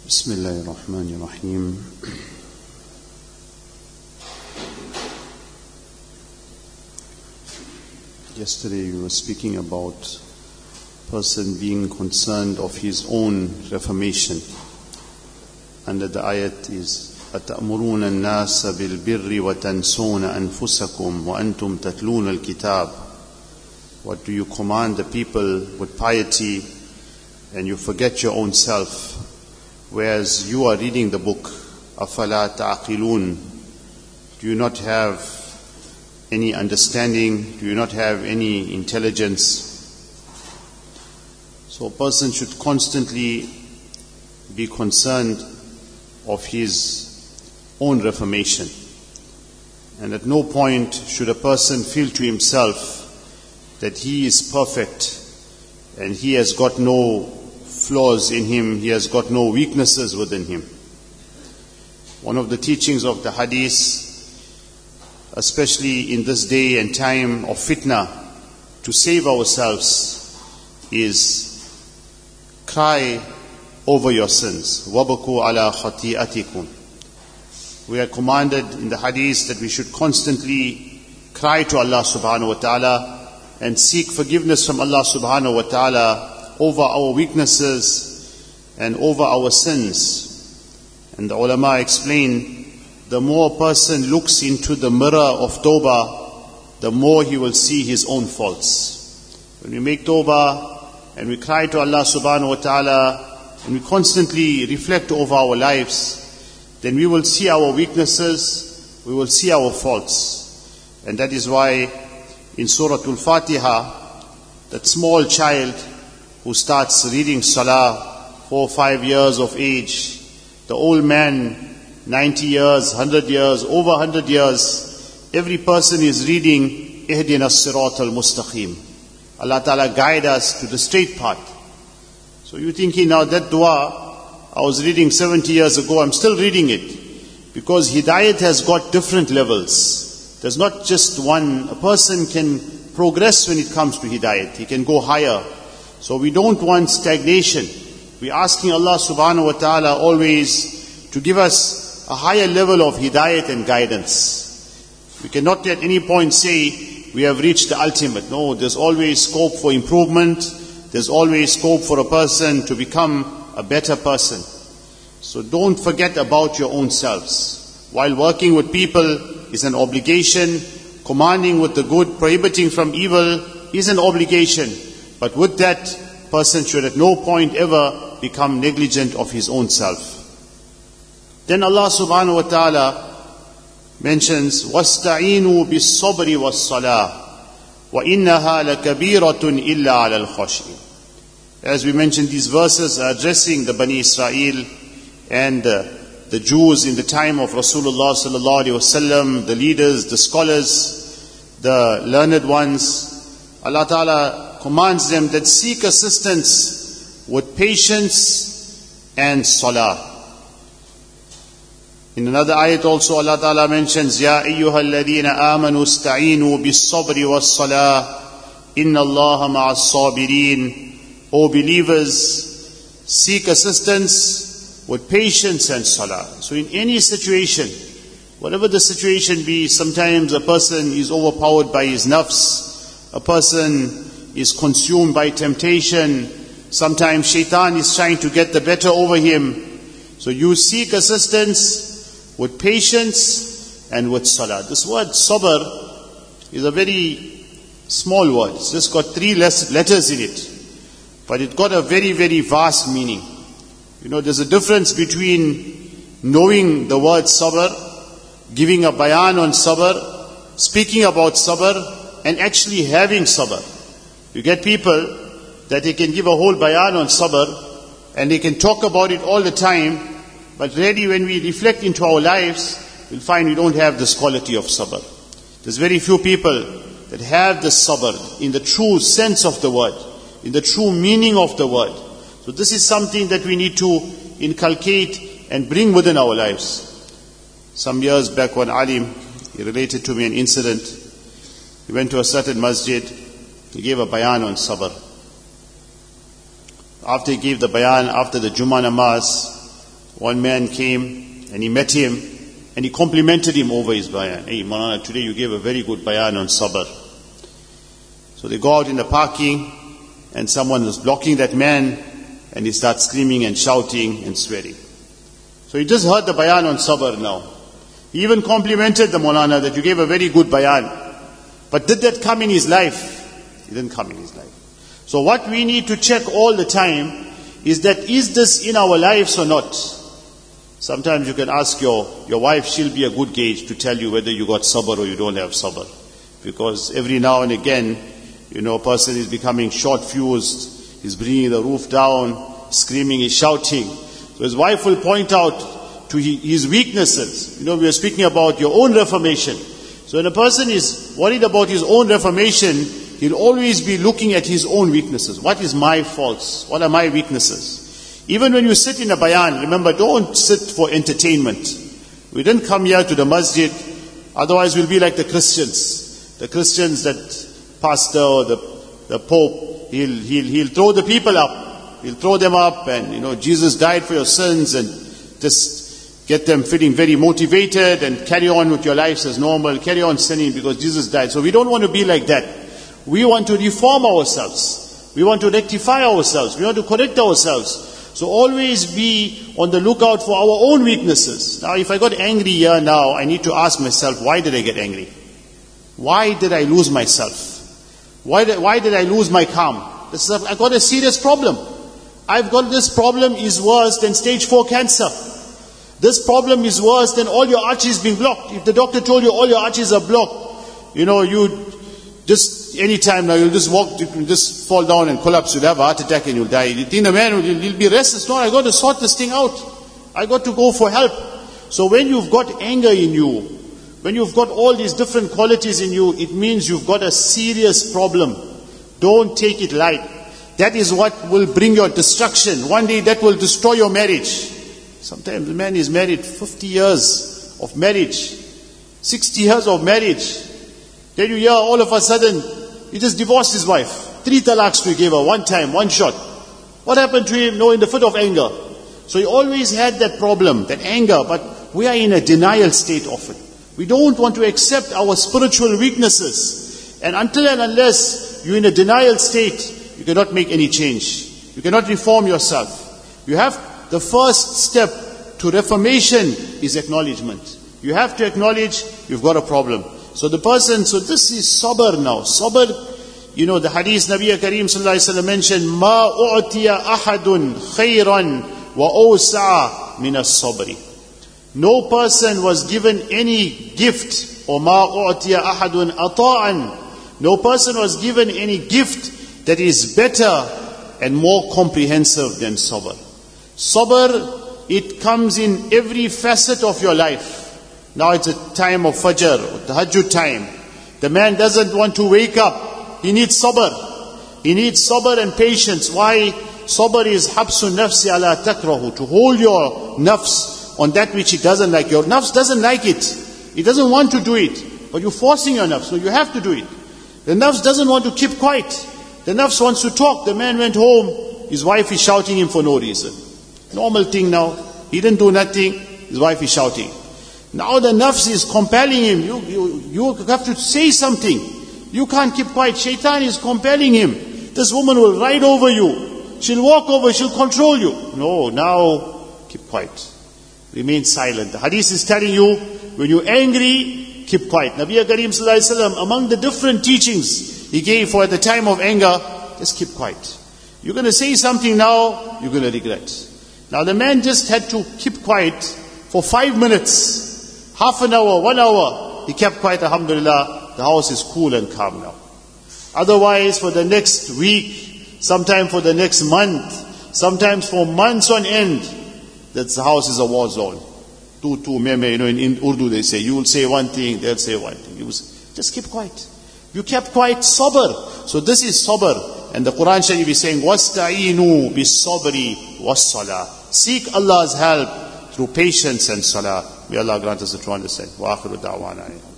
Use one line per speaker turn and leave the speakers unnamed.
Bismillahir Rahmanir Rahim. Yesterday we were speaking about person being concerned of his own reformation. Under the ayat is أَتَأْمُرُونَ النَّاسَ بِالْبِرِّ وَتَنْسُونَ أَنفُسَكُمْ وَأَنْتُمْ تَتْلُونَ الْكِتَابِ. What do you command the people with piety and you forget your own self, whereas you are reading the book? أَفَلَا تَعْقِلُونَ. Do you not have any understanding? Do you not have any intelligence? So a person should constantly be concerned of his own reformation. And at no point should a person feel to himself that he is perfect and he has got no flaws in him, he has got no weaknesses within him. One of the teachings of the hadith, especially in this day and time of fitna, to save ourselves is cry over your sins. وَبَكُوا عَلَى خَطِيئَتِكُمْ. We are commanded in the hadith that we should constantly cry to Allah subhanahu wa ta'ala and seek forgiveness from Allah subhanahu wa ta'ala over our weaknesses and over our sins. And the ulama explain, the more a person looks into the mirror of tawbah, the more he will see his own faults. When we make tawbah and we cry to Allah subhanahu wa ta'ala and we constantly reflect over our lives, then we will see our weaknesses, we will see our faults. And that is why in Surah Al-Fatiha, that small child who starts reading Salah, 4 or 5 years of age, the old man, 90 years, 100 years, over 100 years, every person is reading Ihdina as-Sirat al-Mustaqim. Allah Ta'ala guide us to the straight path. So you're thinking now that dua, I was reading 70 years ago, I'm still reading it. Because Hidayat has got different levels. There's not just one. A person can progress when it comes to Hidayat. He can go higher. So we don't want stagnation. We're asking Allah subhanahu wa ta'ala always to give us a higher level of Hidayat and guidance. We cannot at any point say we have reached the ultimate. No, there's always scope for improvement. There's always scope for a person to become a better person. So don't forget about your own selves. While working with people is an obligation, commanding with the good, prohibiting from evil is an obligation. But with that, person should at no point ever become negligent of his own self. Then Allah subhanahu wa ta'ala mentions, وَاسْتَعِينُوا بِالصَّبْرِ وَالصَّلَاةِ وَإِنَّهَا لَكَبِيرَةٌ إِلَّا عَلَى الْخَاشِعِينَ. As we mentioned, these verses are addressing the Bani Israel and the Jews in the time of Rasulullah sallallahu alaihi wasallam, the leaders, the scholars, the learned ones. Allah Ta'ala commands them that seek assistance with patience and salah. In another ayat also Allah Ta'ala mentions, Ya ayyuhalladhina amanu ista'inu bis-sabri was-salah inna Allaha ma'as-sabirin. O believers, seek assistance with patience and salah. So in any situation, whatever the situation be, sometimes a person is overpowered by his nafs, a person is consumed by temptation, sometimes shaitan is trying to get the better over him. So you seek assistance with patience and with salah. This word sabr is a very small word. It's just got 3 letters in it. But it got a very, very vast meaning. You know, there's a difference between knowing the word sabr, giving a bayan on sabr, speaking about sabr, and actually having sabr. You get people that they can give a whole bayan on sabr, and they can talk about it all the time, but really when we reflect into our lives, we'll find we don't have this quality of sabr. There's very few people that have this sabr in the true sense of the word, in the true meaning of the word. So this is something that we need to inculcate and bring within our lives. Some years back, one alim, he related to me an incident. He went to a certain masjid, he gave a bayan on sabr. After he gave the bayan, after the Jummah namaz, One man came and he met him and he complimented him over his bayan. Hey Maulana, today you gave a very good bayan on sabr. So they go out in the parking and someone was blocking that man and he starts screaming and shouting and swearing. So he just heard the bayan on sabr now. He even complimented the Maulana that you gave a very good bayan. But did that come in his life? It didn't come in his life. So what we need to check all the time is that, is this in our lives or not? Sometimes you can ask your wife, she'll be a good gauge to tell you whether you got sabr or you don't have sabr. Because every now and again, a person is becoming short-fused, he's bringing the roof down, screaming, he's shouting. So his wife will point out to his weaknesses. We were speaking about your own reformation. So when a person is worried about his own reformation, he'll always be looking at his own weaknesses. What is my faults? What are my weaknesses? Even when you sit in a bayan, remember, don't sit for entertainment. We didn't come here to the masjid, otherwise we'll be like the Christians. The Christians, that pastor or the Pope, he'll throw the people up. He'll throw them up and, Jesus died for your sins, and just get them feeling very motivated and carry on with your lives as normal, carry on sinning because Jesus died. So we don't want to be like that. We want to reform ourselves. We want to rectify ourselves. We want to correct ourselves. So always be on the lookout for our own weaknesses. Now if I got angry here now, I need to ask myself, why did I get angry? Why did I lose myself? Why did I lose my calm? I got a serious problem. I've got this problem is worse than stage 4 cancer. This problem is worse than all your arteries being blocked. If the doctor told you all your arteries are blocked, you just anytime now you'll just walk, you'll just fall down and collapse. You'll have a heart attack and you'll die. You think the man will be restless? No, I got to sort this thing out. I got to go for help. So when you've got anger in you, when you've got all these different qualities in you, it means you've got a serious problem. Don't take it light. That is what will bring your destruction. One day that will destroy your marriage. Sometimes the man is married 50 years of marriage, 60 years of marriage. Then you hear all of a sudden, he just divorced his wife. 3 talaqs he gave her, one time, one shot. What happened to him? No, in the fit of anger. So he always had that problem, that anger, but we are in a denial state of it. We don't want to accept our spiritual weaknesses. And until and unless you're in a denial state, you cannot make any change. You cannot reform yourself. You have the first step to reformation is acknowledgement. You have to acknowledge you've got a problem. So this is sabr now. Sabr, the hadith Nabi Kareem sallallahu alaihi wasallam mentioned, ma u'tiya ahadun khayran wa awsa'a min as-sabri. No person was given any gift, or ma u'tiya ahadun ata'an. No person was given any gift that is better and more comprehensive than sabr. Sabr, it comes in every facet of your life. Now it's a time of Fajr, or Tahajjud time. The man doesn't want to wake up. He needs sabr. He needs sabr and patience. Why? Sabr is habsun nafsi ala takrahu. To hold your nafs on that which it doesn't like. Your nafs doesn't like it. It doesn't want to do it. But you're forcing your nafs, so you have to do it. The nafs doesn't want to keep quiet. The nafs wants to talk. The man went home. His wife is shouting him for no reason. Normal thing now. He didn't do nothing. His wife is shouting. Now the nafs is compelling him. You have to say something. You can't keep quiet. Shaitan is compelling him. This woman will ride over you. She'll walk over, she'll control you. No, now keep quiet. Remain silent. The hadith is telling you, when you're angry, keep quiet. Nabi Kareem sallallahu alaihi wasallam, among the different teachings he gave for at the time of anger, just keep quiet. You're going to say something now, you're going to regret. Now the man just had to keep quiet for 5 minutes. Half an hour, 1 hour, he kept quiet, alhamdulillah, the house is cool and calm now. Otherwise, for the next week, sometime for the next month, sometimes for months on end, that the house is a war zone. In Urdu they say, you will say one thing, they'll say one thing. Just keep quiet. You kept quiet, sabr. So this is sabr. And the Quran Sharif is saying, وَاسْتَعِينُوا بِالصَّبْرِ وَالصَّلَاةِ. Seek Allah's help through patience and salah. May Allah grant us to understand. Wa akhiru da'wana.